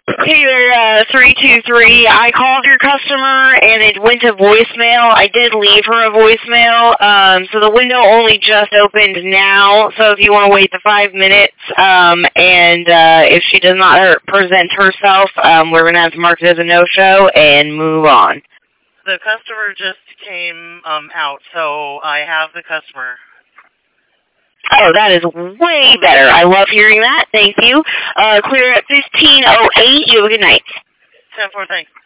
Hey there, 323. I called your customer and it went to voicemail. I did leave her a voicemail, so the window only just opened now. So if you want to wait the 5 minutes, and if she does not present herself, we're going to have to mark it as a no-show and move on. The customer just came out, so I have the customer. Oh, that is way better. I love hearing that. Thank you. Clear at 15:08. You have a good night. 10-4, thanks.